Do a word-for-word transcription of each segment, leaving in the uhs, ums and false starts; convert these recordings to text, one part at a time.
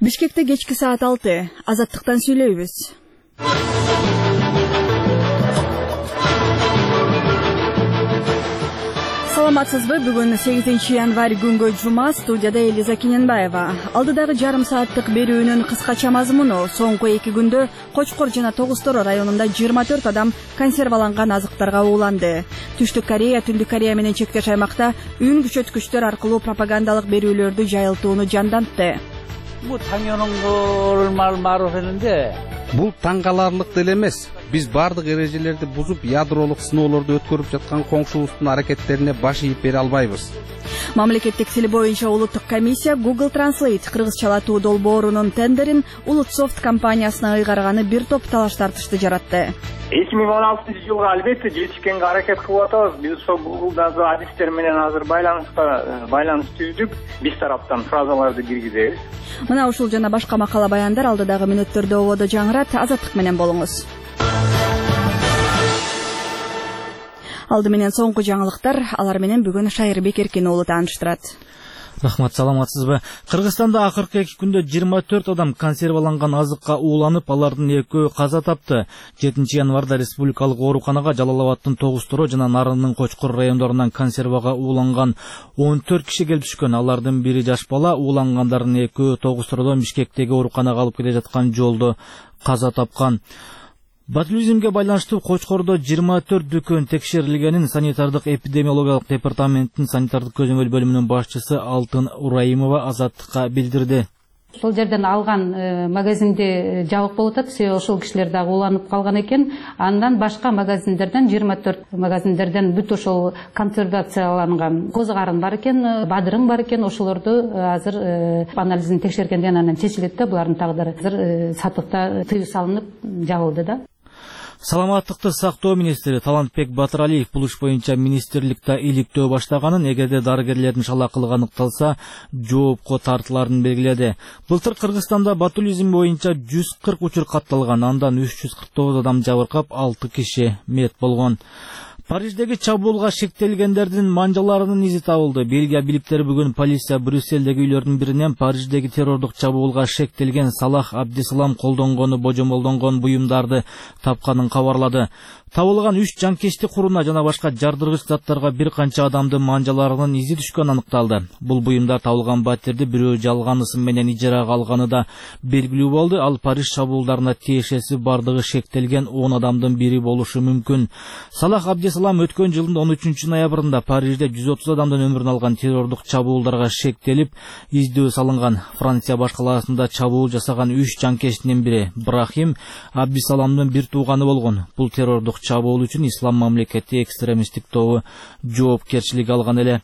Бишкекте кечки саат алты. Азаттыктан сүйлөйбүз. Саламатсызбы? Бүгүн сегизинчи январь күнгө жума, студияда Элиза Кененбаева. Алдыдагы жарым сааттык берүүнүн кыскача мазмуну: соңку эки күндө Кочкор жана Тогуз-Торо районунда жыйырма төрт адам консерваланган азыктарга ууланды. Түштүк Корея, Түндүк Корея менен чектеш аймакта үн күчөткүчтөр аркылуу пропагандалык берүүлөрдү жайылтууну жандантты. Bu 당연한 걸 말 말하는데 Бул таң каларлык деле эмес. Биз бардык эрежелерди бузуп, ядролук сыноолорду өткөрүп жаткан коңшубуздун аракеттерине баш ийип бере албайбыз. Мамлекеттик тил боюнча улуттук комиссия Google Translate кыргызчалатуу долбоорунун тендерин Улутсофт компаниясына ыйгарганы бир топ талаш тартышты жаратты. эки миң он алтынчы жылга албетте жетишкенге аракет кылып атабыз. Биз ошол Google'дагы адистер менен азыр байланыста байланыш түздүк. Биз тараптан фразаларды киргизебиз. Мына ушул жана башка макала баяндар алдыдагы мүнөттөрдө ободо жаңырат. Азаттык менен болуңуз. Алды менен соңку жаңылыктар, алар менен бүгүн Шайырбек Эркин уулу тааныштырат. Рахмат, саламатсызбы? Кыргызстанда акыркы эки күндө жыйырма төрт адам консерваланган азыкка ууланып, алардын экөө каза тапты. жетинчи январда республикалык ооруканага Жалал Абадтын Тогуз-Торо жана Нарындын Кочкор райондорунан консервага ууланган он төрт киши келип түшкөн. Алардын бири жаш бала, уулангандардын экөө Тогуз-Тородон Бишкектеги ооруканага алып келе жаткан жолдо каза тапкан. Ботулизмге байланыштуу Кочкордо жыйырма төрт дүкөн текшерилгенин санитардык эпидемиологиялык департаменттин санитардык көзөмөл бөлүмүнүн башчысы Алтын Ураимова Азаттыкка билдирди. Сол жерден алган магазинде жабык болуп атат, себеби ошол кишилер дагы уланып калган экен. Андан башка магазиндерден жыйырма төрт магазиндерден бүт ошол консервацияланган козу карын бар экен, бадырың бар экен. Ошолорду азыр анализин текшергенден анан чечилет да, булардын тагдыры азыр сатыкта тыюу салынып жабылды да. Саламаттыкты сактоо министри Талантбек Батыралиев бул иш боюнча министрликте иликтөө баштаганын, эгерде дарыгерлердин шалакылыгы аныкталса, жоопко тартыларын белгиледи. Былтыр Кыргызстанда ботулизм боюнча жүз кырк учур катталган, андан үч жүз кырк тогуз адам жабыркап, алты киши мет болгон. Париждеги чабуулга шектелгендердин манжаларынын изи табылды. Бельгия бийликтери бүгүн полиция Брюссельдеги үйлөрдүн биринен Париждеги террордук чабуулга шектелген Салах Абдисалам колдонгону божомолдонгон буюмдарды тапканын кабарлады. Табылган үч жанкечти куруна жана башка жардыргыч заттарга бир канча адамдын манжаларынын изи түшкөнү аныкталды. Бул буюмдар табылган батирди бирөө жалган ысым менен ижарага алганы да белгилүү болду. Ал Париж чабуулдарына тиешеси бардыгы шектелген он адамдын бири болушу мүмкүн. Салах Абдисалам өткөн жылдын он үчүнчү ноябрында Парижде жүз отуз адамдын өмүрүн алган террордук чабуулдарга шектелип, издөө салынган. Франция баш калаасында чабуул жасаган үч жанкечтинин бири Брахим Абдисаламдын бир тууганы болгон. Бул террордук чабуул үчүн Ислам мамлекети экстремисттик тобу жоопкерчилик алган эле.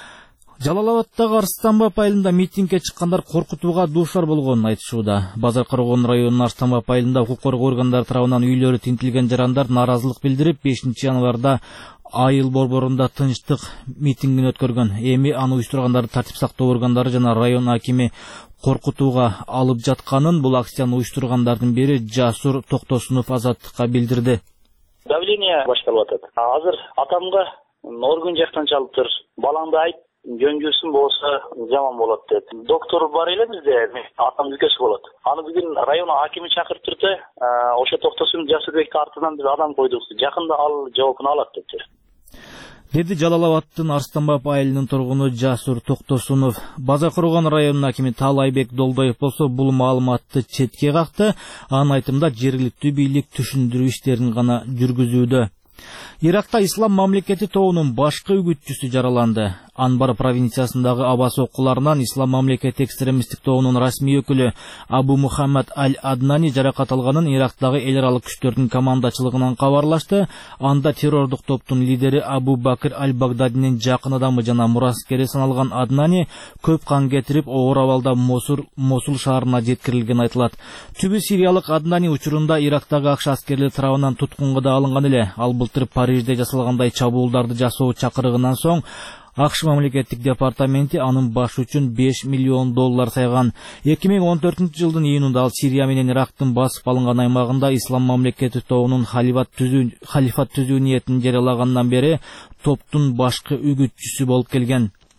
Жалал Абадтагы Арстанбап айылында митингге чыккандар коркутууга дуушар болгонун айтышууда. Базар Кыргыз районунун Арстанбап айылында укук коргоо органдары тарабынан үйлөрү тинтилген жарандар нааразылык билдирип, бешинчи январда айыл борборунда тынчтык митингин өткөргөн. Эми аны уюштургандарды тартип сактоо органдары жана район акими коркутууга алып жатканын, бул акцияны уюштургандардын бири Жасур Токтосунов Азаттыкка билдирди. Давление башталып атат. Азыр атамга орган жактан чалыптыр. Балаңды айт, жөн-жөнсүн болсо жаман болот деп. Доктор бар эле бизде, атам дүкөсү болот. Аны бүгүн район акими чакыртырды. Ошо Токтосун Жасырбекти артынан биз адам койдук. Жакында ал жоопун алат депти. Деди Жалал Абадтын Арстанбап айылынын тургуну Жасур Токтосунов. Базар Кыргыз районунун акими Таалайбек Долдоев болсо бул маалыматты четке какты. Анын айтымында жергиликтүү бийлик түшүндүрүү иштерин гана жүргүзүүдө. Иракта Ислам мамлекети тобунун башкы үгүтчүсү жараланды. Анбар провинциясындагы Абас окууларынан Ислам мамлекети экстремисттик тобунун расмий өкүлү Абу Мухаммад Аль-Аднани жаракат алганын Ирактагы эл аралык күчтөрдүн командачылыгынан кабарлашты. Анда террордук топтун лидери Абу Бакыр Аль-Багдадинин жакын адамы жана мураскери саналган Аднани көп кан кетирип, оор абалда Мосул Мосул шаарына жеткирилгени айтылат. Түбү сириялык Аднани учурунда Ирактагы акш аскерлери тарабынан туткунга да алынган эле. Ал былтыр Парижде жасалгандай чабуулдарды жасоо чакырыгынан соң акш мамлекеттик департаменти анын башы үчүн беш миллион доллар сайган. эки миң он төртүнчү жылдын июнунда ал Сирия менен Ирактын басып алынган аймагында Ислам мамлекети тобунун халифат түзүү халифат түзүү ниетин жарыялагандан бери топтун башкы үгүтчүсү болуп келген.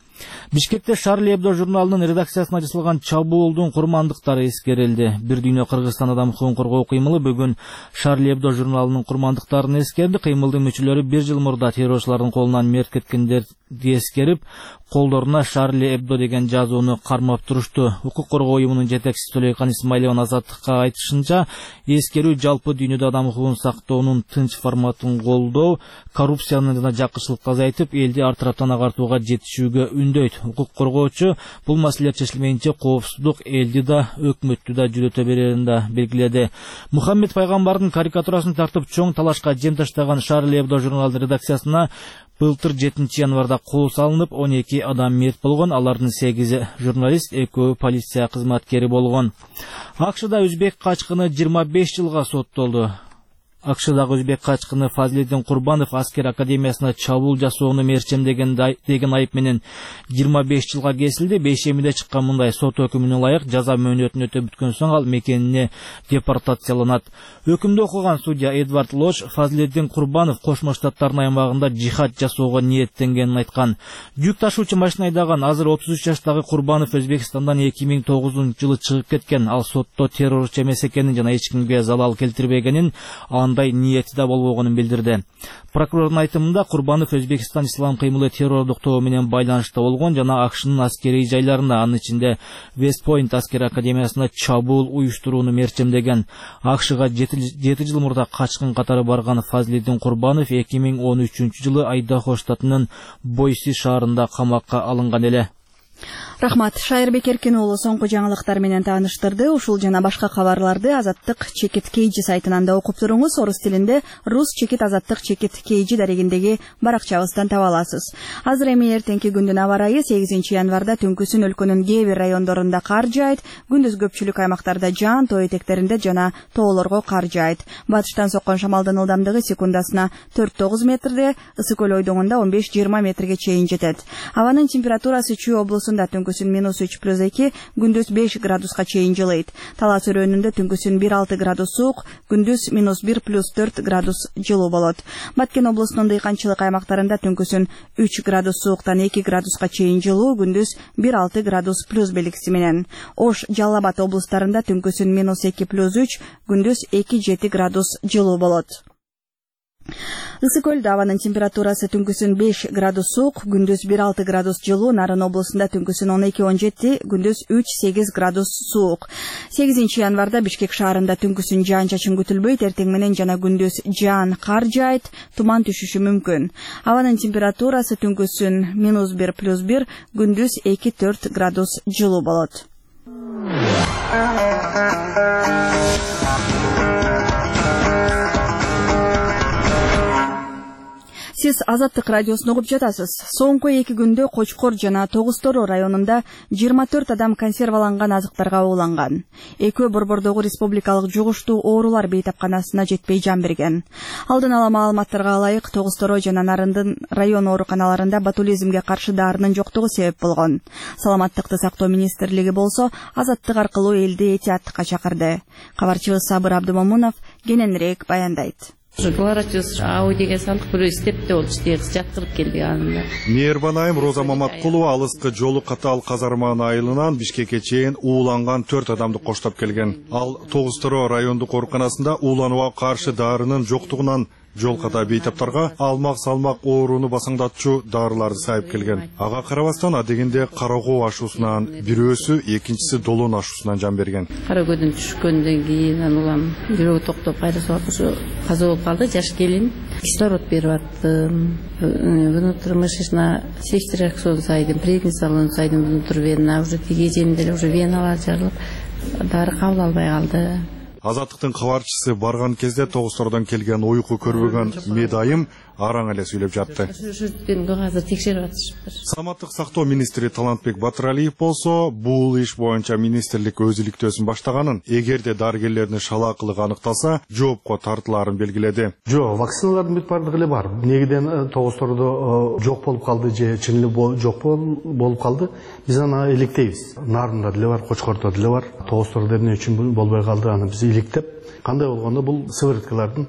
Бишкекте Шарли Эбдо журналынын редакциясына жасалган чабуулдун курмандыктары эскерилди. Бир дүйнө Кыргызстан адам укугун коргоо кыймылы бүгүн Шарли Эбдо журналынын курмандыктарын эскерди. Кыймылдын мүчөлөрү бир жыл мурда террорчулардын колунан мерт кеткендерди эскерип, колдоруна Шарли Эбдо деген жазууну кармап турушту. Укук коргоо уюмунун жетекчиси Төлөйкан Исмаилова Азаттыкка айтышынча, эскерүү жалпы дүйнөдө адам укугун сактоонун тынч форматын колдоо, коррупцияны жана жаккычылыкты азайтып, элди ар тараптан агартууга жетишүүгө үндөйт. Укук коргоочу бул маселелер чечилмейинче коопсуздук элди да, өкмөттү да жүрөтө берерин да белгиледи. Мухаммед пайгамбардын карикатурасын тартып чоң талашка жем таштаган Шарли Эбдо журналы редакциясына былтыр жетинчи январда кол салынып, он эки адам мерт болгон, алардын сегизи журналист, экөө полиция кызматкери болгон. АКШда өзбек качкыны жыйырма беш жылга соттолду. АКШдагы өзбек качкыны Фазлиддин Курбанов аскер академиясына чабуул жасоону мерчемдеген деген айып менен жыйырма беш жылга кесилди. Бейшемиде чыккан мындай сот өкүмүнө ылайык жаза мөөнөтүн өтөп бүткөн соң ал мекенине депортацияланат. Өкүмдү окуган судья Эдвард Лош Фазлиддин Курбанов Кошмо Штаттардын аймагында жихад жасоого ниеттенгенин айткан. Жүк ташуучу машина айдаган азыр отуз үч жаштагы Курбанов Өзбекстандан эки миң тогузунчу жылы чыгып кеткен. Ал сотто террорчу эмес экенин жана эч кимге залал келтирбегенин, андай ниети да болбогонун билдирди. Прокурордун айтымында Курбанов Өзбекстан ислам кыймылы террордук тобу менен байланышта болгон жана АКШнын аскерий жайларына, анын ичинде Вестпойнт аскер академиясына чабуул уюштурууну мерчемдеген. АКШга жети жыл мурда качкын катары барган Фазлиддин Курбанов эки миң он үчүнчү жылы Айдахо штатынын Бойси шаарында камакка алынган эле. Рахмат. Шайырбек Эркин уулу соңку жаңылыктар менен тааныштырды. Ушул жана башка кабарларды Азаттык чекит кейжи сайтынан да окуп туруңуз. Орус тилинде Рус чекит Азаттык чекит кейжи дарегиндеги баракчабыздан таба аласыз. Азыр эми эртеңки күндүн аба ырайы сегизинчи январда түнкүсүн өлкөнүн кээ бир райондорунда кар жаайт, күндүз көпчүлүк аймактарда жаан, тоо этектеринде жана тоолорго кар жаайт. Батыштан соккон шамалдын ылдамдыгы секундасына төрт тогуз метрде, ысык көл ойдоңунда он беш жыйырма метрге чейин жетет. Абанын температурасы Чүй облусунда түнкүсүн минус үч плюс эки, күндүз беш градуска чейин жылыйт. Талас өрөөнүндө түнкүсүн бир алты градус суук, күндүз минус бир плюс төрт градус жылуу болот. Баткен облусунун дыйканчылык аймактарында түнкүсүн үч градус сууктан эки градуска чейин жылуу, күндүз бир алты градус плюс белгиси менен. Ош, Жалал Абад облустарында түнкүсүн минус эки плюс үч, күндүз эки жети градус жылуу болот. Ысык көлдө абанын температурасы түнкүсүн беш градус суук, күндүз бир алты градус жылуу, Нарын облусунда түнкүсүн он эки он жети, күндүз үч сегиз градус суук. сегизинчи январда Бишкек шаарында түнкүсүн жаан-чачын күтүлбөйт, эртең менен жана күндүз жаан, кар жаайт, туман түшүшү мүмкүн. Абанын температурасы түнкүсүн минус бир плюс бир, күндүз эки төрт градус жылуу болот. Сиз Азаттык радиосун угуп жатасыз. Соңку эки күндө Кочкор жана Тогуз-Тороо районунда жыйырма төрт адам консерваланган азыктарга ууланган. Экөө Борбордогу республикалык жугуштуу оорулар бейтапканасына жетпей жан берген. Алдын ала маалыматтарга ылайык, Тогуз-Тороо жана Нарындын район ооруканаларында ботулизмге каршы дарынын жоктугу себеп болгон. Саламаттыкты сактоо министрлиги болсо Азаттык аркылуу элди этияттыкка чакырды. Кабарчыбыз Сабыр Абдымомунов кененирээк баяндайт. Гларачыз аудиге салдык бирөө степте болчу, тегиз жаткырып келди анында. Мээрбан айым Роза Маматкулова алыскы жолу катал Казарман айылынан Бишкекке чейин ууланган төрт адамды коштоп келген. Ал Тогуз-Тороо райондук ооруканасында ууланууга каршы дарынын жоктугунан жол ката бейтаптарга алмак салмак ооруну басаңдатчу дарыларды сайып келген. Ага карабастан адегенде Карагоо ашуусунан бирөөсү, экинчиси Долон ашуусунан жан берген. Кара көдөн түшкөндөн кийин улам бирөө токтоп кайра сууатышы каза болуп калды. Жаш келин кислород берип аттым. Внутрымышечная сестраксон сайдым, преднисалон сайдым внутрвена, уже тигеженде уже веналар жарылып, дары кабыл албай калды. Азаттыктын кабарчысы барган кезде Тогуз-Тородон келген уйку көрбөгөн медайым араң эле сүйлөп жатты. Саламаттык сактоо министри Талантбек Батыралиев болсо, бул иш боюнча министрлик өз иликтөөсүн баштаганын, эгерде дарыгерлердин шалаакылыгы аныкталса, жоопко тартылаарын белгиледи. Жок, вакциналардын бүт бардыгы эле бар. Негиден Тогуз-Тородо жок болуп калды же чын эле жок болуп калды. Биз аны иликтейбиз. Нарында деле бар, Кочкордо деле бар. Тогуз-Тородо эмне үчүн болбой калды, аны биз иликтеп, кандай болгондо бул сывороткалардын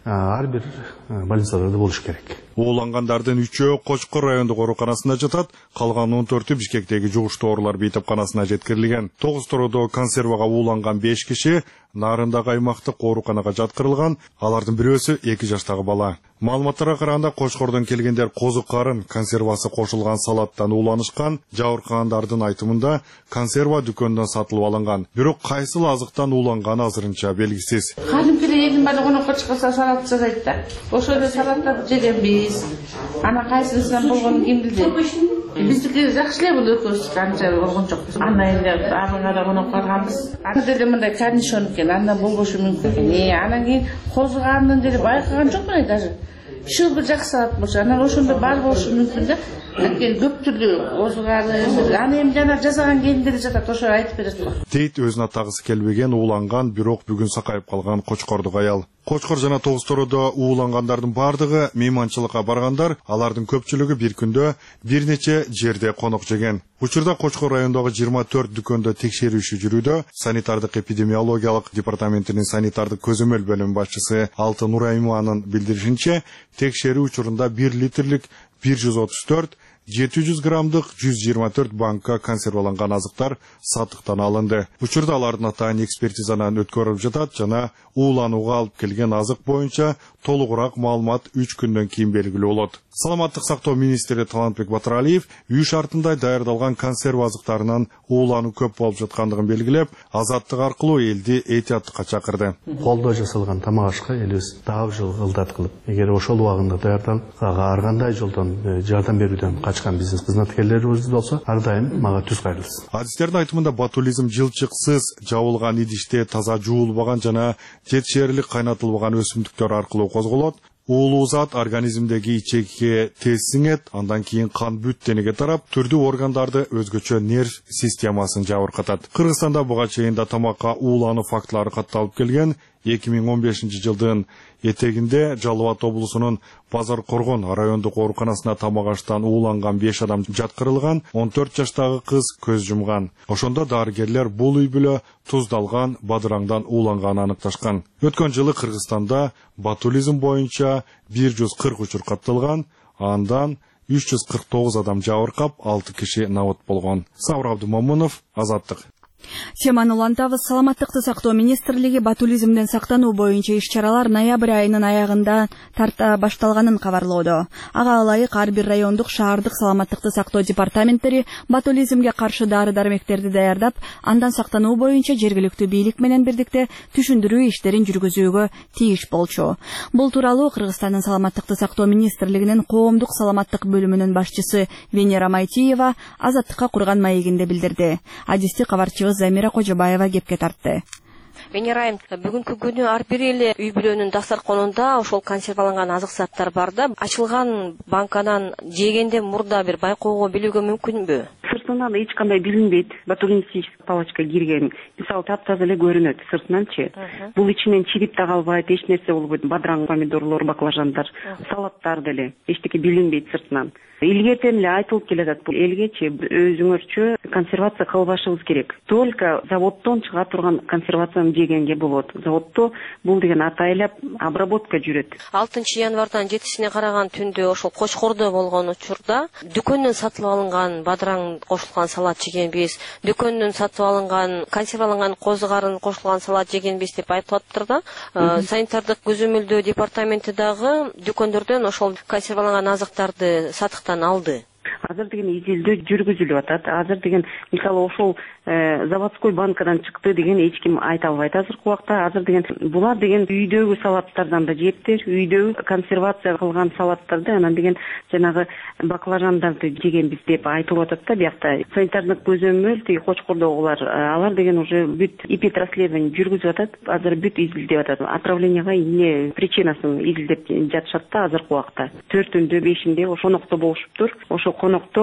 ар бир больницаларда болуш керек. Уулангандардын үчөө Кочкор райондук ооруканасында жатат, калган он төртү Бишкектеги жугуштуу оорулар бейтапканасына жеткирилген. Тогуз туродо консервага ууланган беш киши Нарындагы аймактык ооруканага жаткырылган, алардын бирөөсү эки жаштагы бала. Маалыматтарга караганда Кочкордон келгендер козу карын консервасы кошулган салаттан ууланышкан. Жабыркагандардын айтымында консерва дүкөндөн сатылып алынган. Бирок кайсыл азыктан ууланганы азырынча белгисиз. Кадимкидей элдин баары конокко чыкса салат жасайт да. Ошол салаттарды жегенбиз. Ана кайсысынан болгонун ким билет? Биздики жакшы эле бул экөөбүз канча болгон жокпуз. Анда эле арыгара конокко барганбыз. Анда деле мындай корнишон экен, андан болбошу мүмкүн. Э, анан кийин козу карынын деле байкаган жокмун даже. Шылбы жакшы салат болчу, анан ошондо бар болушу мүмкүн да. Көп түрлүү козу карын, аны эми жана жасаган келиндер жатат, ошо айтып берет. Дейт өзүнө атагысы келбеген, ууланган, бирок бүгүн сакайып калган Кочкордук аял. Кочкор жана Тогуз Тородо уулангандардын бардыгы мейманчылыкка баргандар, алардын көпчүлүгү бир күндө бир нече жерде конок жеген. Учурда Кочкор районундагы жыйырма төрт дүкөндө текшерүү иши жүрүүдө. Санитардык эпидемиологиялык департаментинин санитардык көзөмөл бөлүмү башчысы Алтын Нурайманын билдиришинче, текшерүү учурунда бир литрлик бир жүз отуз төрт, жети жүз граммдык жүз жыйырма төрт банка консерваланган азыктар сатыктан алынды. Учурда алардын атайын экспертизанан өткөрүлүп жатат жана ууланууга алып келген азык боюнча толугураак маалымат үч күндөн кийин белгилүү болот. Саламаттык сактоо министри Талантбек Батыралиев үй шартында даярдалган консерва азыктарынан уулануу көп болуп жаткандыгын белгилеп, азаттык аркылуу элди этияттыкка чакырды. Колдо жасалган тамак ашка элибиз дагы жыл ылдат кылып, эгер ошол убагында даярдалып, ар кандай жолдон жардам берүүдөн качкан бизнес кызматкерлерибиз болсо, ар дайым мага түз кайрылсын. Адистердин айтымында ботулизм жылчыксыз жабылган идиште таза жуулбаган жана жетишээрлик кайнатылбаган өсүмдүктөр аркылуу козголот. Уулуу зат организмдеги ичекке тез сиңет, андан кийин кан бүт денеге тарап, түрдүү органдарды өзгөчө нерв системасын жабыркатат. Кыргызстанда буга чейин да тамакка уулануу фактылары катталып келген. эки миң он бешинчи жылдын этегинде Жалал Абад облусунун Базар Коргон райондук ооруканасына тамак аштан ууланган беш адам жаткырылган, он төрт жаштагы кыз көз жумган. Ошондо дарыгерлер бул үй бүлө туздалган бадыраңдан ууланганын аныкташкан. Өткөн жылы Кыргызстанда ботулизм боюнча бир жүз кырк учур катталган, андан үч жүз кырк тогуз адам жабыркап, алты киши набат болгон. Сабыр Абдумомунов, Азаттык. Теманы улантабыз. Саламаттыкты сактоо министрлиги ботулизмден сактануу боюнча иш-чаралар ноябрь айынын аягында тарта башталганын кабарлоодо. Ага ылайык ар бир райондук шаардык саламаттыкты сактоо департаменттери ботулизмге каршы дары-дармектерди даярдап, андан сактануу боюнча жергиликтүү бийлик менен бирдикте түшүндүрүү иштерин жүргүзүүгө тийиш болчу. Бул тууралуу Кыргызстандын саламаттыкты сактоо министрлигинин коомдук саламаттык бөлүмүнүн башчысы Венера Майтиева Азаттыкка курган маегинде билдирди. Адисти кабарчыбыз Замира Кожобаева кепке тартты. Венерайым, бүгүнкү күнү ар бир эле үй бүлөнүн дастарконунда ошол консерваланган азык заттар бар да, ачылган банкадан жегенде мурда бир байкоого билүүгө мүмкүнбү? Сыртынан эч кандай билинбейт. Ботулинистическая палочка кирген. Мисалы таптаза эле көрүнөт сыртынанчы. Бул ичинен чирип да калбайт, эч нерсе болбойт. Бадыраң, помидорлор, баклажандар, салаттар деле эчтеке билинбейт сыртынан. Илгертен эле айтылып келатат, бул элгечи өзүңөрчө консервация кылбашыбыз керек. Только заводдон чыга турган консервацияны жегенге болот. Заводдо бул деген атайлап обработка жүрөт. алтынчы январдан жетисине караган түндө ошол Кочкордо болгон учурда дүкөндөн сатылып алынган бадыраң кошулган салат жегенбиз, дүкөндөн сатып алынган консерваланган козу карын кошулган салат жегенбиз деп айтылып атыптыр да. Санитардык көзөмөлдөө департаменти дагы дүкөндөрдөн ошол консерваланган азыктарды сатыктан алды. Азыр деген изилдөө жүргүзүлүп атат. Азыр деген мисалы ошол заводской банкадан чыкты деген эч ким айта албайт азыркы убакта. Азыр деген булар деген үйдөгү салаттардан да жептир, үйдөгү консервация кылган салаттарды, анан деген жанагы баклажандарды жегенбиз деп айтылып атат да биякта. Санитардык көзөмөл тиги Кочкордогулар, алар деген уже бүт эпид расследование жүргүзүп атат. Азыр бүт изилдеп атат. Отравленияга эмне причинасын изилдеп жатышат да азыркы убакта. төртүндө, бешинде ошо конокто болушуптур. Ошо конокто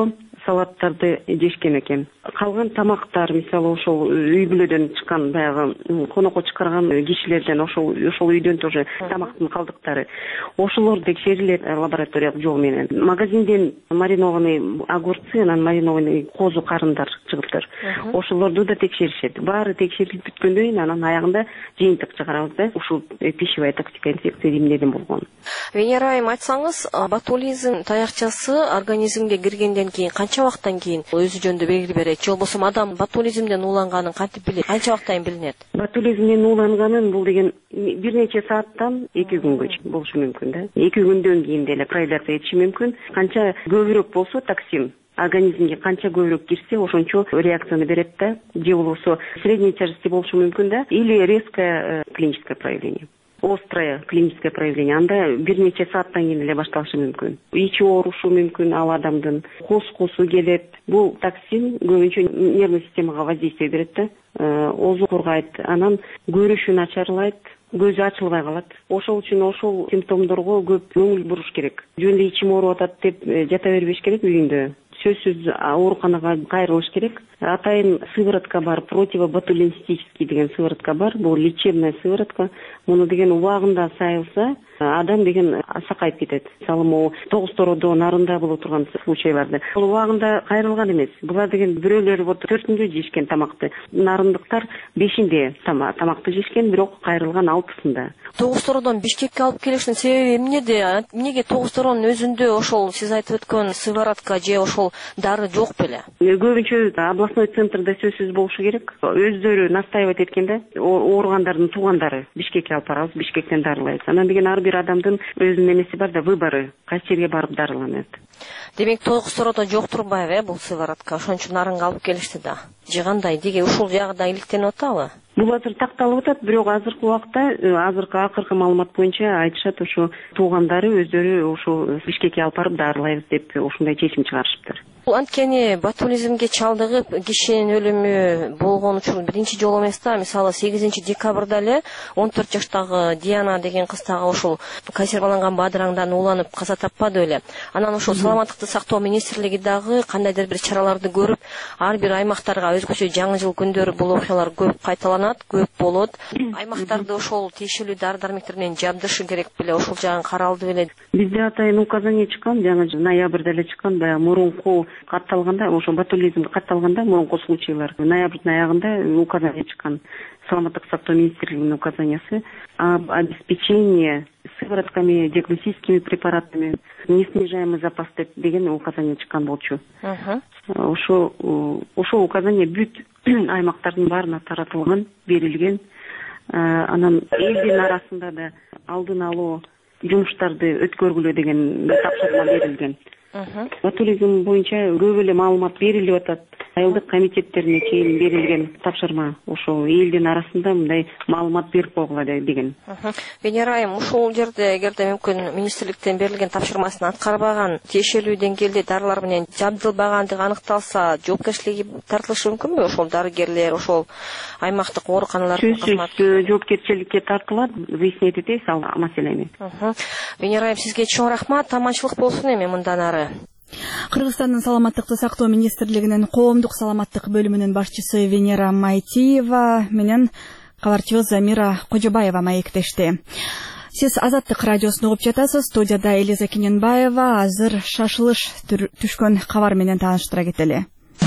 салаттарды жешкен экен. Калган тамактар, мисалы ошол үй бүлөдөн чыккан баягы конокко чыгарган кишилерден ошол ошол үйдөн тоже тамактын калдыктары. Ошолор текшерилет лабораториялык жол менен. Магазинден маринованный огурцы, анан маринованный козу карындар чыгыптыр. Ошолорду да текшеришет. Баары текшерилип бүткөндөн кийин анан аягында жыйынтык чыгарабыз да, ушул пищевая токсика инфекция эмнеден болгон. Венера айым, айтсаңыз, ботулизм таякчасы организмге киргенден кийин канча убакыттан кийин өзү жөнүндө белги берет? Же болбосо адам ботулизмден ууланганын кантип билет? Канча убакыттан билинет? Ботулизмден ууланганын бул деген бир нече сааттан эки күнгө болушу мүмкүн да. эки күндөн кийин деле проявляться этиши мүмкүн. Канча көбүрөөк болсо токсин организмге канча көбүрөөк кирсе, ошончо реакцияны берет да. Же болбосо средней тяжести болушу мүмкүн да, или резкое клиническое проявление. Острое клиническое проявление. Анда бир нече сааттан кийин эле башталышы мүмкүн. Ичи оорушу мүмкүн ал адамдын. Кос-косу келет. Бул токсин көбүнчө нервный системага воздействие берет да. Озу кургайт, анан көрүшү начарлайт, көзү ачылбай калат. Ошол үчүн ошол симптомдорго көп көңүл буруш керек. Жөн эле ичим ооруп атат деп жата бербеш керек үйүндө. Сөзсүз ооруканага кайрылыш керек. Атайын сыворотка бар, противоботулинистический деген сыворотка бар. Бул лечебная сыворотка. Муну деген убагында сайылса, адам деген сакайып кетет. Мисалы, могу тогуз-тоородо нарында боло турган случайларды. Бул убагында кайрылган эмес. Булар деген бирөөлөр вот төртүндө жешкен тамакты, нарындыктар бешинде тамакты жешкен, бирок кайрылган алтысында. Тогуз-тоородон Бишкекке алып келиштин себеби эмнеде? Эмнеге тогуз-тооронун өзүндө ошол сиз айтып өткөн сыворотка же ошол дары жок беле? Көбүнчө областной центрда сөзсүз болушу керек. Өздөрү настаивать эткенде, ооругандардын туугандары Бишкекке алып барабыз, Бишкектен дарылайбыз. Анан деген ар бир адамдын өзүнүн эмеси бар да, выборы, кайсы жерге барып дарыланат. Демек тогуз-тоородо жок турбайбы бул сыворотка? Ошон үчүн нарынга алып келишти да. Же кандай? Деге ушул жагы да иликтенип атабы? Бул азыр такталып атат, бирок азыркы убакта, азыркы акыркы маалымат боюнча айтышат, ошо туугандары өздөрү ошо Бишкекке алып барып дарылайбыз деп ушундай чечим чыгарышыптыр. Бул анткени ботулизмге чалдыгып кишинин өлүмү болгон учуру биринчи жолу эмес да. Мисалы сегизинчи декабрда эле он төрт жаштагы Диана деген кыз дагы ошол консерваланган бадыраңдан ууланып каза таппады беле. Анан ошол саламаттыкты сактоо министрлиги дагы кандайдыр бир чараларды көрүп, ар бир аймактарга өзгөчө жаңы жыл күндөрү бул окуялар көп кайталанат, көп болот. Аймактарды ошол тиешелүү дары-дармектер менен жабдышы керек беле, ошол жагын каралды беле. Бизде атайын указание чыккан, жана ноябрда эле чыккан, баягы мурунку катталганда, ошо ботулизм катталганда мурунку случайлар ноябрдын аягында указание чыккан. Саламаттык сактоо министрлигинин указаниясы об обеспечении сыворотками, диагностическими препаратами, неснижаемый запас деген указание чыккан болчу. Ошо ошо указание бүт аймактардын баарына таратылган, берилген. Анан элдин арасында да алдын алуу жумуштарды өткөргүлө деген тапшырма берилген. Ботулизм боюнча көп эле маалымат берилип атат. Айылдык комитеттерине чейин берилген тапшырма ошол элдин арасында мындай маалымат берип койгула деген. Венера айым, ушул жерде эгерде мүмкүн министрликтен берилген тапшырмасын аткарбаган, тиешелүү деңгээлде дарылар менен жабдылбагандыгы аныкталса, жоопкерчиликке тартылышы мүмкүнбү ошол дарыгерлер, ошол аймактык ооруканалардын кызматы? Жоопкерчиликке тартылат, выяснять этебиз ал маселени. Венера айым, сизге чоң рахмат, аманчылык болсун эми мындан ары. Кыргызстандын саламаттыкты сактоо министрлигинин коомдук саламаттык бөлүмүнүн башчысы Венера Майтиева менен кабарчыбыз Замира Кожобаева маектешти. Сиз Азаттык радиосун угуп жатасыз. Студияда Элиза Кененбаева. Азыр шашылыш түшкөн кабар менен тааныштыра кетели.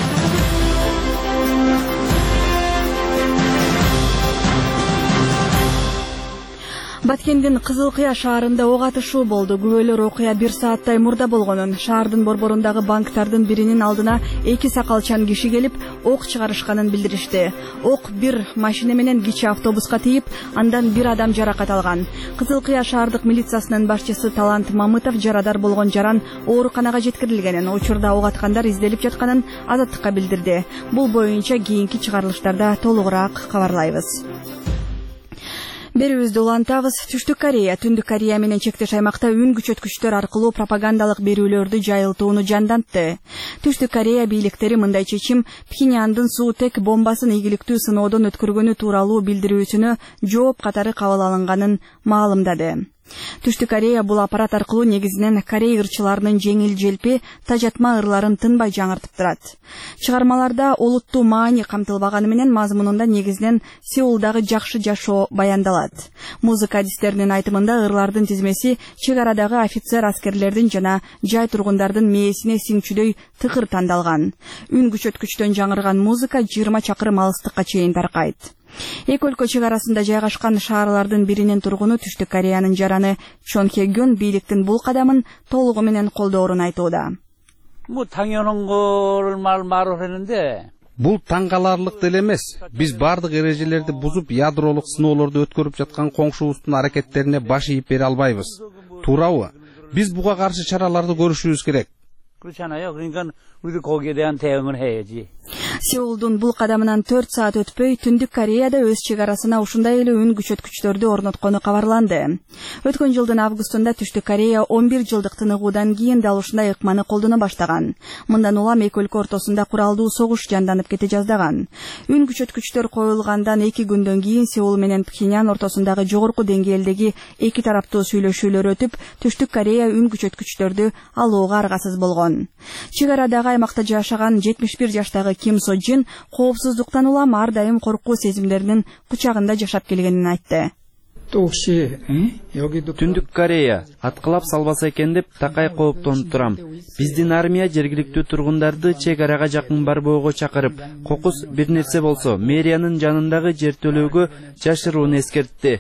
Баткендин Кызыл Кыя шаарында ок атышуу болду. Күбөлөр окуя бир сааттай мурда болгонун, шаардын борборундагы банктардын биринин алдына эки сакалчан киши келип, ок чыгарышканын билдиришти. Ок бир машина менен кичи автобуска тийип, андан бир адам жаракат алган. Кызыл Кыя шаардык милициясынын башчысы Талант Мамытов жарадар болгон жаран ооруканага жеткирилгенин, учурда ок аткандар изделип жатканын Азаттыкка билдирди. Бул боюнча кийинки чыгарылыштарда толугураак кабарлайбыз. Берүүбүздү улантабыз. Түштүк Корея, Түндүк Корея менен чектеш аймакта үн күчөткүчтөр аркылуу пропагандалык берүүлөрдү жайылтууну жандантты. Түштүк Корея бийликтери мындай чечим Пхеньяндын суутек бомбасын ийгиликтүү сыноодон өткөргөнү тууралуу билдирүүсүнө жооп катары кабыл алынганын маалымдады. Түштүк Корея бул аппарат аркылуу негизинен Корей ырчыларынын жеңил желпи тажатма ырларын тынбай жаңыртып турат. Чыгармаларда олуттуу маани камтылбаганы менен мазмунунда негизинен Сеулдагы жакшы жашоо баяндалат. Музыка адистеринин айтымында ырлардын тизмеси чек арадагы офицер аскерлердин жана жай тургундардын мээсине сиңчүдөй тыкыр тандалган. Үн күчөткүчтөн жаңырган музыка жыйырма чакырым алыстыкка чейин таркайт. Эки өлкө чек арасында жайгашкан шаарлардын биринин тургуну Түштүк Кореянын жараны Чон Хе Гён бийликтин бул кадамын толугу менен колдоорун айтууда. 뭐 당연한 걸 말 말하는데 Бул таң каларлык деле эмес. Биз бардык эрежелерди бузуп, ядролук сыноолорду өткөрүп жаткан коңшубуздун аракеттерине баш ийип бере албайбыз. Туурабы? Биз буга каршы чараларды көрүшүбүз керек. 그렇잖아요. 그러니까 우리도 거기에 대한 대응을 해야지. Сеулдун бул кадамынан төрт саат өтпөй Түндүк Кореяда өз чек арасына ушундай эле үн күчөткүчтөрдү орноткону кабарланды. Өткөн жылдын августунда Түштүк Корея он бир жылдык тыныгуудан кийин дал ушундай ыкманы колдоно баштаган. Мындан улам эки өлкө ортосунда куралдуу согуш жанданып кете жаздаган. Үн күчөткүчтөр коюлгандан эки күндөн кийин Сеул менен Пхеньян ортосундагы жогорку деңгээлдеги эки тараптуу сүйлөшүүлөр өтүп, Түштүк Корея үн күчөткүчтөрдү алууга аргасыз болгон. Чек арадагы аймакта жашаган жетимиш бир жаштагы Ким Со Джин коопсуздуктан улам ар дайым коркуу сезимдеринин кучагында жашап келгенин айтты. Түндүк Корея аткылап салбаса экен деп такай кооптонуп турам. Биздин армия жергиликтүү тургундарды чек арага жакын барбоого чакырып, кокус бир нерсе болсо мэриянын жанындагы жертөлөөгө жашырууну эскертти.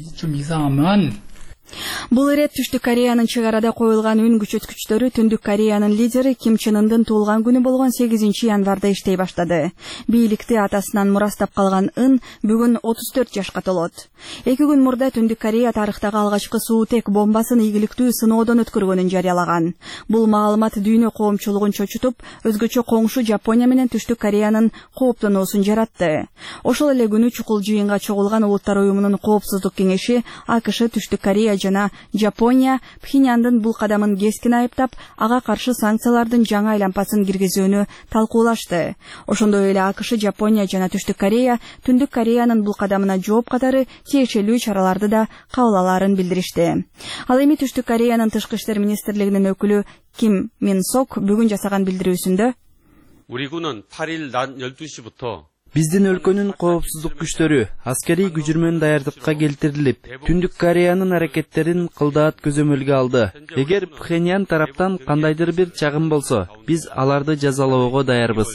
Бул ирет Түштүк Кореянын чек арада коюлган үн күчөткүчтөрү Түндүк Кореянын лидери Ким Чен Ындын туулган күнү болгон сегизинчи январда иштей баштады. Бийликти атасынан мурастап калган Ын бүгүн отуз төрт жашка толот. Эки күн мурда Түндүк Корея тарыхтагы алгачкы суутек бомбасын ийгиликтүү сыноодон өткөргөнүн жарыялаган. Бул маалымат дүйнө коомчулугун чочутуп, өзгөчө коңшу Жапония менен Түштүк Кореянын кооптонуусун жаратты. Ошол эле күнү чукул жыйынга чогулган Улуттар уюмунун коопсуздук кеңеши АКШ, Түштүк Корея жана Жапония Пхеньяндын бул кадамын кескин айыптап, ага каршы санкциялардын жаңа айлампасын киргизүүнү талкуулашты. Ошондой эле АКШ, Жапония жана Түштүк Корея Түндүк Кореянын бул кадамына жооп катары тиешелүү чараларды да кабыл алаарын билдиришти. Ал эми Түштүк Кореянын тышкы иштер министрлигинин өкүлү Ким Мин Сок бүгүн жасаган билдирүүсүндө 우리 군은 팔 일 낮 열두 시부터 Биздин өлкөнүн коопсуздук күчтөрү аскерий күчүрмөн даярдыкка келтирилип, Түндүк Кореянын аракеттерин кылдаат көзөмөлгө алды. Эгер Пхеньян тараптан кандайдыр бир чагым болсо, биз аларды жазалоого даярбыз.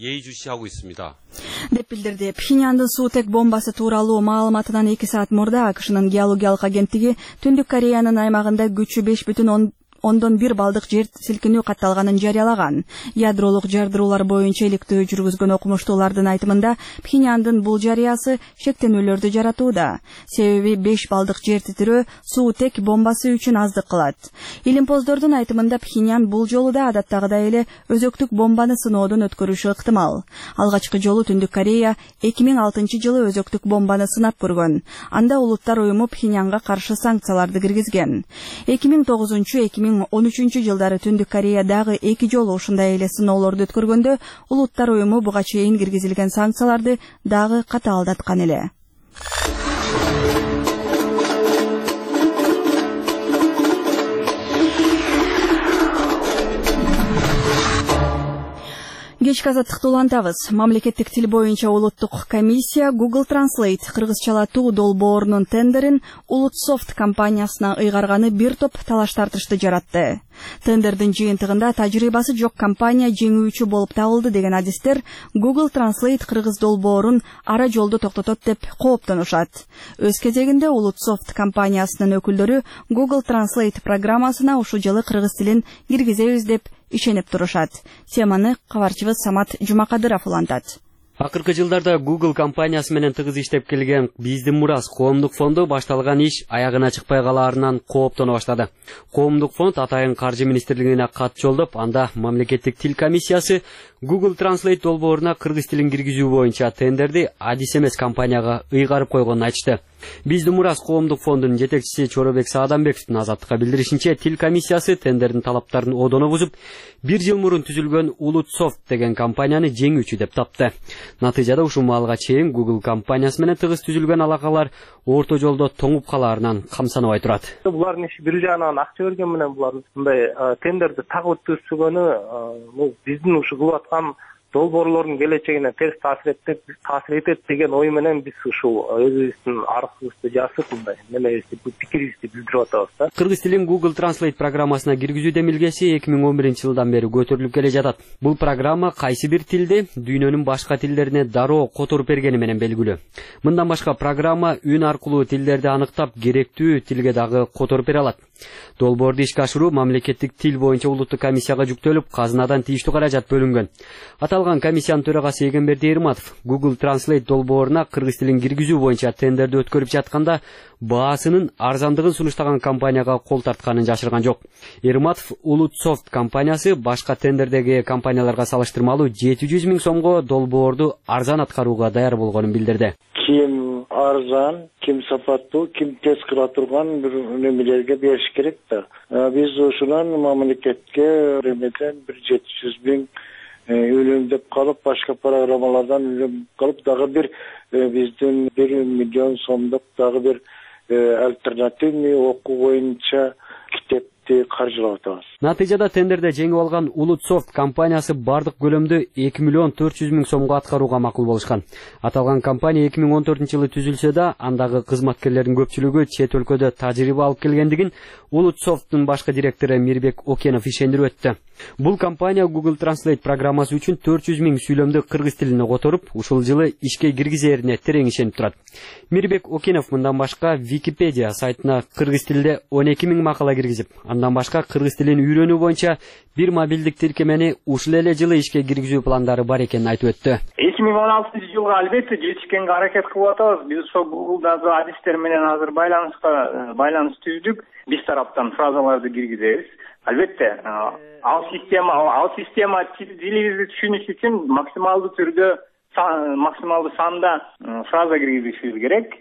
деп билдирди. Пхеньяндын суутек бомбасы тууралуу маалыматынан эки саат мурда АКШнын геологиялык агенттиги Түндүк Кореянын аймагында күчү беш бүтүн ондон бир балдык жер силкинүү катталганын жарыялаган. Ядролук жардыруулар боюнча иликтөө жүргүзгөн окумуштуулардын айтымында Пхеньяндын бул жарыясы шектенүүлөрдү жаратууда. Себеби беш балдык жер титирөө суутек бомбасы үчүн аздык кылат. Илимпоздордун айтымында Пхеньян бул жолу да адаттагыдай эле өзөктүк бомбаны сыноодон өткөрүшү ыктымал. Алгачкы жолу Түндүк Корея эки миң алтынчы жылы өзөктүк бомбаны сынап көргөн. Анда Улуттар уюму Пхеньянга каршы санкцияларды киргизген. эки миң тогузунчу эки миң он үчүнчү жылдары Түндүк Корея дагы эки жолу ушундай эле сыноолорду өткөргөндө Улуттар уюму буга чейин киргизилген санкцияларды дагы катаалдаткан эле. Кечки азаттыкты улантабыз. Мамлекеттик тил боюнча улуттук комиссия Google Translate кыргызчалатуу долбоорунун тендерин Улутсофт компаниясына ыйгарганы бир топ талаш тартышты жаратты. Тендердин жыйынтыгында тажрыйбасы жок компания жеңүүчү болуп табылды деген адистер Google Translate кыргыз долбоорун ара жолдо токтотот деп кооптонушат. Өз кезегинде Улутсофт компаниясынын өкүлдөрү Google Translate программасына ушул жылы кыргыз тилин киргизебиз деп ишенип турушат. Теманы кабарчыбыз Самат Жумакадыров улантат. Акыркы жылдарда Google компаниясы менен тыгыз иштеп келген Биздин Мурас коомдук фонду башталган иш аягына чыкпай калаарынан кооптоно баштады. Коомдук фонд атайын каржы министрлигине кат жолдоп, анда мамлекеттик тил комиссиясы Google Translate долбооруна кыргыз тилин киргизүү боюнча тендерди адис эмес компанияга ыйгарып койгонун айтышты. Биздин Мурас коомдук фондунун жетекчиси Чоробек Саадамбековдун Азаттыкка билдиришинче, тил комиссиясы тендердин талаптарын одоно бузуп, бир жыл мурун түзүлгөн Улутсофт деген компанияны жеңүүчү деп тапты. Натыйжада ушул маалга чейин Google компаниясы менен тыгыз түзүлгөн алакалар орто жолдо тоңуп калаарынан камсанабай турат. Булардын иши бир жагынан акча берген менен булар мындай тендерди так өткөрүшүгөнү бул биздин ушу кылып аткан долбоорлордун келечегине терс таасир этет таасир этет деген ой менен биз ушул өзүбүздүн арызыбызды жазып мындай немебизди пикирибизди билдирип атабыз да. Кыргыз тилин Google Translate программасына киргизүү демилгеси эки миң он биринчи жылдан бери көтөрүлүп келе жатат. Бул программа кайсы бир тилди дүйнөнүн башка тилдерине дароо которуп бергени менен белгилүү. Мындан башка программа үн аркылуу тилдерди аныктап, керектүү тилге дагы которуп бере алат. Долбоорду ишке ашыруу мамлекеттик тил боюнча улуттук комиссияга жүктөлүп, казынадан тийиштүү каражат бөлүнгөн. Аталган комиссиянын төрагасы Эгемберди Эрматов Google Translate долбооруна кыргыз тилин киргизүү боюнча тендерди өткөрүп жатканда баасынын арзандыгын сунуштаган компанияга кол тартканын жашырган жок. Эрматов Улутсофт компаниясы башка тендердеги компанияларга салыштырмалуу жети жүз миң сомго долбоорду арзан аткарууга даяр болгонун билдирди. Ким арзан, ким сапаттуу, ким тез кыла турган бир немелерге бериш керек да. Биз ушунан мамлекетке бир жети жүз миң өлөмдөп калып, башка программалардан өлөмдөп калып, дагы бир биздин бир миллион сомдук дагы бир альтернативный окуу боюнча китепти каржылап атабыз. Натыйжада тендерде жеңип алган Улутсофт компаниясы бардык көлөмдү эки миллион төрт жүз миң сомго аткарууга макул болушкан. Аталган компания эки миң он төртүнчү жылы түзүлсө да, андагы кызматкерлердин көпчүлүгү чет өлкөдө тажрыйба алып келгендигин Улутсофттун башкы директору Мирбек Окенов ишендирип өттү. Бул компания Google Translate программасы үчүн төрт жүз миң сүйлөмдү кыргыз тилине которуп, ушул жылы ишке киргизерине терең ишенип турат. Мирбек Окенов мындан башка Википедия сайтына кыргыз тилде он эки миң макала киргизип, андан башка кыргыз тилин үйрөнүү боюнча бир мобилдик тиркемени ушул эле жылы ишке киргизүү пландары бар экенин айтып өттү. эки миң он алтынчы жылга албетте жетишкенге аракет кылып атабыз. Биз ошол Google'дагы адистер менен азыр байланыска байланыш түздүк. Биз тараптан фразаларды киргизебиз. Албетте, ал система, ал система тилибизди түшүнүш үчүн максималдуу түрдө максималдуу санда фраза киргизишибиз керек.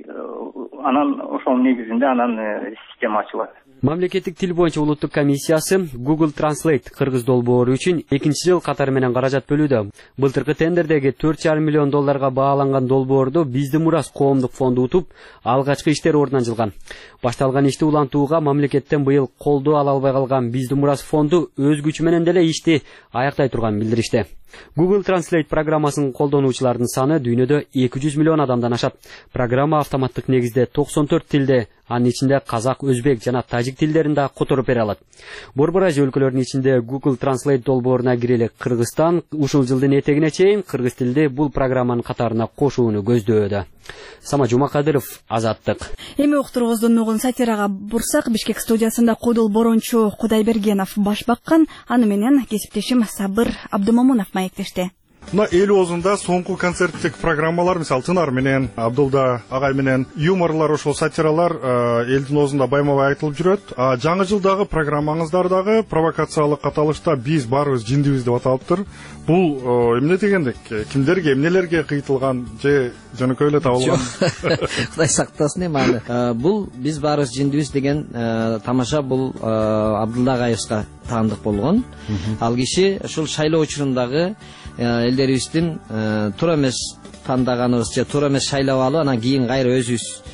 Анан ошол негизинде анан система ачылат. Мамлекеттик тил боюнча улуттук комиссиясы Google Translate кыргыз долбоору үчүн экинчи жыл катары менен каражат бөлүүдө. Былтыркы тендердеги төрт жарым миллион долларга бааланган долбоорду Биздин Мурас коомдук фонду утуп, алгачкы иштер ордуна жылган. Башталган ишти улантууга мамлекеттен быйыл колдоо ала албай калган Биздин Мурас фонду өз күчү менен деле ишти аяктай турганын билдиришти. Google Translate программасынын колдонуучулардын саны дүйнөдө эки жүз миллион адамдан ашат. Программа автоматтык негизде токсон төрт тилде, анын ичинде казак, өзбек жана тажик тилдерин да которуп бере алат. Борбор Азия өлкөлөрүнүн ичинде Google Translate долбооруна кирели Кыргызстан ушул жылдын этегине чейин кыргыз тилди бул программанын катарына кошууну көздөөдө. Сама Жумакадыров, Азаттык. Эми уктурубуздун нугун сатирага бурсак, Бишкек студиясында Кудул Борончу Кудайбергенов баш баккан, аны менен кесиптешим Сабыр Абдымомунов маектешти. Мына эл оозунда соңку концерттик программалар, мисалы Тынар менен, Абдулда агай менен юморлар, ошол сатиралар элдин оозунда байма-бай айтылып жүрөт. Жаңы жылдагы программаңыздардагы провокациялык каталышта биз баарыбыз жиндибиз деп аталыптыр. Бул эмне дегендик? Кимдерге, эмнелерге кыйтылган же жөнөкөй эле табылган? Кудай сактасын эми аны. Бул биз баарыбыз жиндибиз деген тамаша бул Абдулда агайыбызга таандык болгон. Ал киши ушул шайлоо учурундагы элдерибиздин туура эмес тандаганыбыз же туура эмес шайлап алып, анан кийин кайра өзүбүз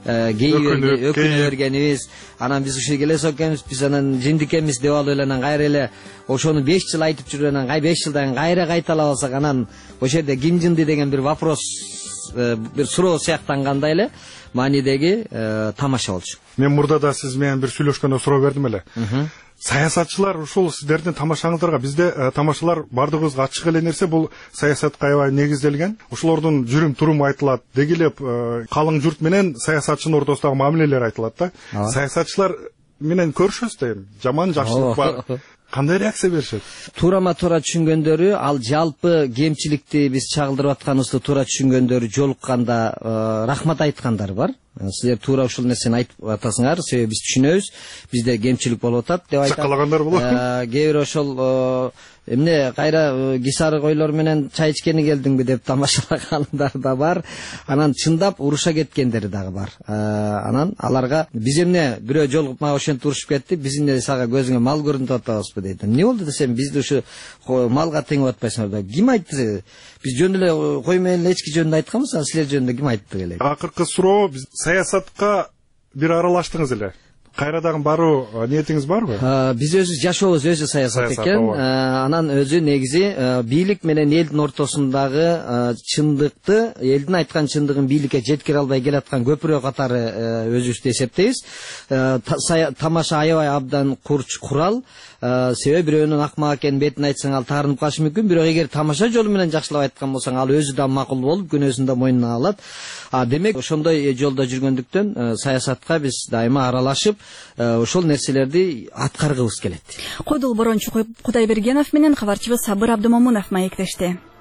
өкүнө бергенибиз, анан биз ушул келесип экенбиз, биз анан жиндикемиз деп алып эле анан кайра эле ошону беш жыл айтып жүрүп, анан кай беш жылдан кайра кайталап алсак, анан ошол жерде ким жынды деген бир вопрос, бир суроо сыяктангандай эле маанидеги тамаша болчу. Мен мурда да сиз менен бир сүйлөшкөндө суроо бердим эле. Саясатчылар ушул сиздердин тамашаңыздарга, бизде тамашалар бардыгыбызга ачык эле нерсе, бул саясатка аябай негизделген. Ошолордун жүрүм турум айтылат, дегилеп калың журт менен саясатчынын ортосундагы мамилелер айтылат да. Саясатчылар менен көрүшөсүз да, жаман жакшылык бар. Кандай реакция беришет? Турама-туура түшүнгөндөрү, ал жалпы кемчиликти биз чагылдырып атканыбызды туура түшүнгөндөрү жолукканда рахмат айткандар бар. Силер туура ушул нерсени айтып атасыңар, себеби биз түшүнөбүз, бизде кемчилик болуп атат деп айтат. Сакалагандар болот. Кээ бир ошол эмне кайра кисары койлор менен чай ичкени келдиңби деп тамашалагандар да бар. Анан чындап уруша кеткендери дагы бар. Анан аларга биз эмне бирөө жолугуп мага ошентип урушуп кетти, биз эмне сага көзүңө мал көрүнүп атабызбы дейт. Эмне болду десем, бизди ушу малга теңип атпайсыңар да. Ким айтты? Биз жөн эле кой менен эчки жөнүндө айтканбыз, а силер жөнүндө ким айтты эле? Акыркы суроо, биз саясатка бир аралаштыңыз эле. Кайрадан баруу ниетиңиз барбы? Биз өзүбүз жашообуз өзү саясат экен. Анан өзү негизи бийлик менен элдин ортосундагы чындыкты, элдин айткан чындыгын бийликке жеткире албай келаткан көпүрө катары өзүбүздү эсептейбиз. Тамаша аябай абдан курч курал. Себеби бирөөнүн акмак экенин бетин айтсаң ал таарынып калышы мүмкүн, бирок эгер тамаша жолу менен жакшылап айткан болсаң, ал өзү да макул болуп, күнөөсүн да мойнуна алат. Демек, ошондой жолдо жүргөндүктөн саясатка биз дайыма аралашып, ошол нерселерди аткаргыбыз келет. Кодул борончу Кудайбергенов менен кабарчыбыз Сабыр Абдымомунов маектешти.